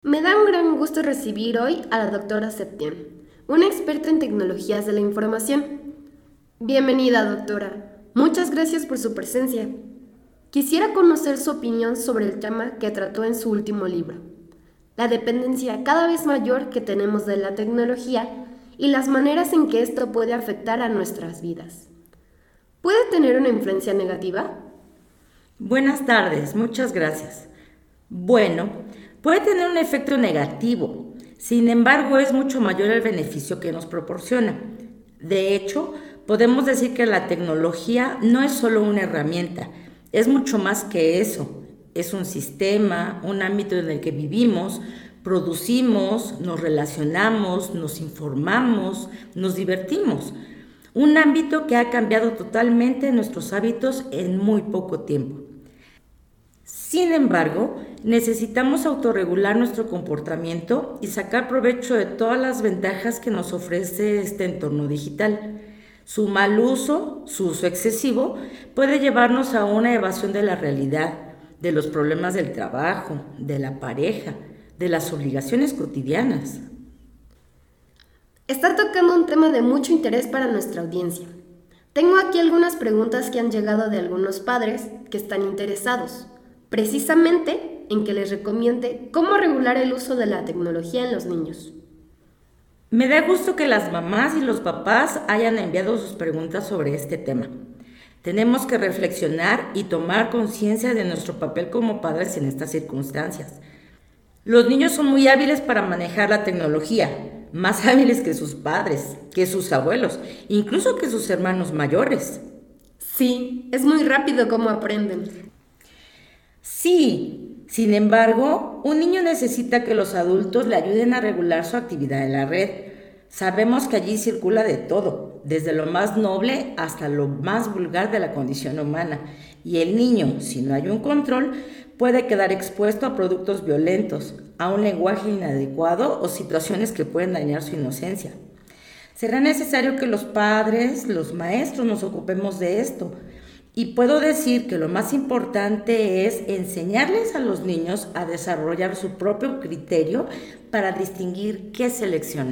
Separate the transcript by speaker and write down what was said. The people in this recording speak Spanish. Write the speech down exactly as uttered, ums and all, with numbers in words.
Speaker 1: Me da un gran gusto recibir hoy a la doctora Septién, una experta en tecnologías de la información. Bienvenida, doctora. Muchas gracias por su presencia. Quisiera conocer su opinión sobre el tema que trató en su último libro, la dependencia cada vez mayor que tenemos de la tecnología y las maneras en que esto puede afectar a nuestras vidas. ¿Puede tener una influencia negativa?
Speaker 2: Buenas tardes, muchas gracias. Bueno, puede tener un efecto negativo, sin embargo es mucho mayor el beneficio que nos proporciona. De hecho, podemos decir que la tecnología no es solo una herramienta, es mucho más que eso. Es un sistema, un ámbito en el que vivimos, producimos, nos relacionamos, nos informamos, nos divertimos. Un ámbito que ha cambiado totalmente nuestros hábitos en muy poco tiempo. Sin embargo, necesitamos autorregular nuestro comportamiento y sacar provecho de todas las ventajas que nos ofrece este entorno digital. Su mal uso, su uso excesivo, puede llevarnos a una evasión de la realidad, de los problemas del trabajo, de la pareja, de las obligaciones cotidianas.
Speaker 1: Está tocando un tema de mucho interés para nuestra audiencia. Tengo aquí algunas preguntas que han llegado de algunos padres que están interesados, precisamente en que les recomiende cómo regular el uso de la tecnología en los niños.
Speaker 2: Me da gusto que las mamás y los papás hayan enviado sus preguntas sobre este tema. Tenemos que reflexionar y tomar conciencia de nuestro papel como padres en estas circunstancias. Los niños son muy hábiles para manejar la tecnología, más hábiles que sus padres, que sus abuelos, incluso que sus hermanos mayores.
Speaker 1: Sí, es muy rápido cómo aprenden.
Speaker 2: Sí, sin embargo, un niño necesita que los adultos le ayuden a regular su actividad en la red. Sabemos que allí circula de todo, desde lo más noble hasta lo más vulgar de la condición humana. Y el niño, si no hay un control, puede quedar expuesto a productos violentos, a un lenguaje inadecuado o situaciones que pueden dañar su inocencia. Será necesario que los padres, los maestros nos ocupemos de esto. Y puedo decir que lo más importante es enseñarles a los niños a desarrollar su propio criterio para distinguir qué seleccionar.